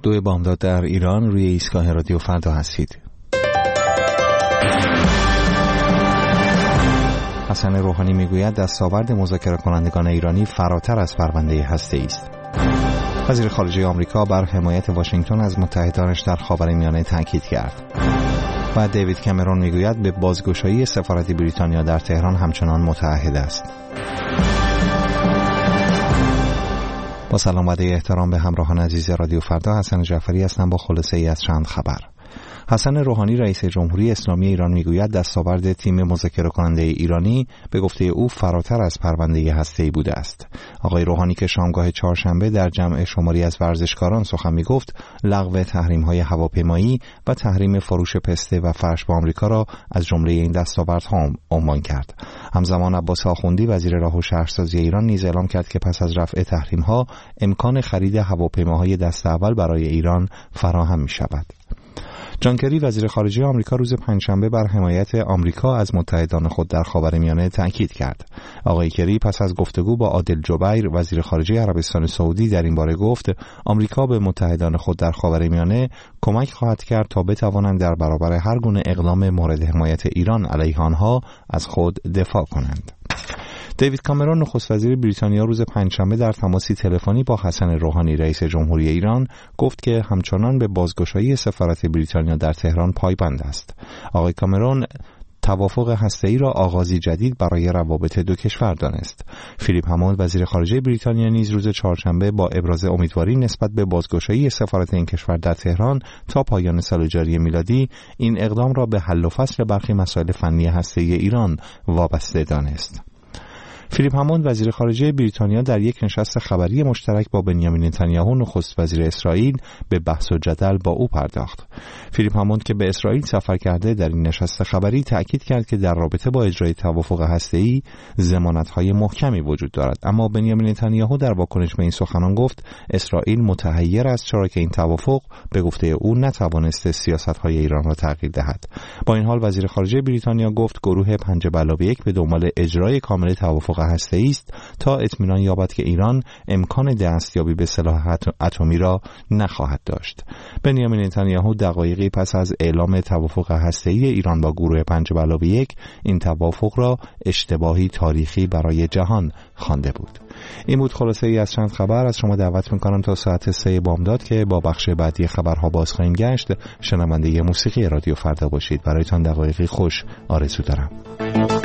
2 بامداد در ایران، روی ایستگاه رادیو فردا هستید. حسن روحانی میگوید دستاورد مذاکره کنندگان ایرانی فراتر از پرونده هسته‌ای است. وزیر خارجه آمریکا بر حمایت واشنگتن از متحدانش در خاورمیانه تاکید کرد. و دیوید کامرون میگوید به بازگشایی سفارت بریتانیا در تهران همچنان متعهد است. با سلام و احترام به همراهان عزیز رادیو فردا، حسن جعفری هستم با خلاصه ای از چند خبر. حسن روحانی رئیس جمهوری اسلامی ایران میگوید دستاورد تیم مذاکره کننده ایرانی به گفته او فراتر از پرونده هسته‌ای بوده است. آقای روحانی که شامگاه چهارشنبه در جمع شماری از ورزشکاران سخن میگفت، لغو تحریم‌های هواپیمایی و تحریم فروش پسته و فرش به آمریکا را از جمله این دستاوردها عنوان کرد. همزمان عباس آخوندی وزیر راه و شهرسازی ایران نیز اعلام کرد که پس از رفع تحریم‌ها امکان خرید هواپیماهای دست اول برای ایران فراهم می‌شود. جان کری وزیر خارجه آمریکا روز پنجشنبه بر حمایت آمریکا از متحدان خود در خاورمیانه تاکید کرد. آقای کری پس از گفتگو با عادل جبیر وزیر خارجه عربستان سعودی در این باره گفت آمریکا به متحدان خود در خاورمیانه کمک خواهد کرد تا بتوانند در برابر هر گونه اقدام مورد حمایت ایران علیه آنها از خود دفاع کنند. دیوید کامرون نخست وزیر بریتانیا روز پنجشنبه در تماسی تلفنی با حسن روحانی رئیس جمهوری ایران گفت که همچنان به بازگشایی سفارت بریتانیا در تهران پایبند است. آقای کامرون توافق هسته‌ای را آغازی جدید برای روابط دو کشور دانست. فیلیپ هموند وزیر خارجه بریتانیا نیز روز چهارشنبه با ابراز امیدواری نسبت به بازگشایی سفارت این کشور در تهران تا پایان سال جاری میلادی این اقدام را به حل و فصل برخی مسائل فنی هسته‌ای ایران وابسته دانست. فیلیپ هموند وزیر خارجه بریتانیا در یک نشست خبری مشترک با بنیامین نتانیاهو نخست وزیر اسرائیل به بحث و جدل با او پرداخت. فیلیپ هموند که به اسرائیل سفر کرده در این نشست خبری تأکید کرد که در رابطه با اجرای توافق هسته‌ای ضمانت‌های محکمی وجود دارد، اما بنیامین نتانیاهو در واکنش به این سخنان گفت اسرائیل متحیر است چرا که این توافق به گفته او نتوانسته سیاست‌های ایران را تغییر دهد. با این حال وزیر خارجه بریتانیا گفت گروه 5+1 به دنبال اجرای کامل توافق هسته‌ای است تا اطمینان یابد که ایران امکان دستیابی به سلاح اتمی را نخواهد داشت. بنیامین نتانیاهو دقایقی پس از اعلام توافق هسته‌ای ایران با گروه 5+1 این توافق را اشتباهی تاریخی برای جهان خوانده بود. این بود خلاصه ای از چند خبر. از شما دعوت می‌کنم تا ساعت 3 بامداد که با بخش بعدی خبرها باز خواهیم گشت شنونده موسیقی رادیو فردا باشید. برایتان دقایقی خوش آرزو دارم.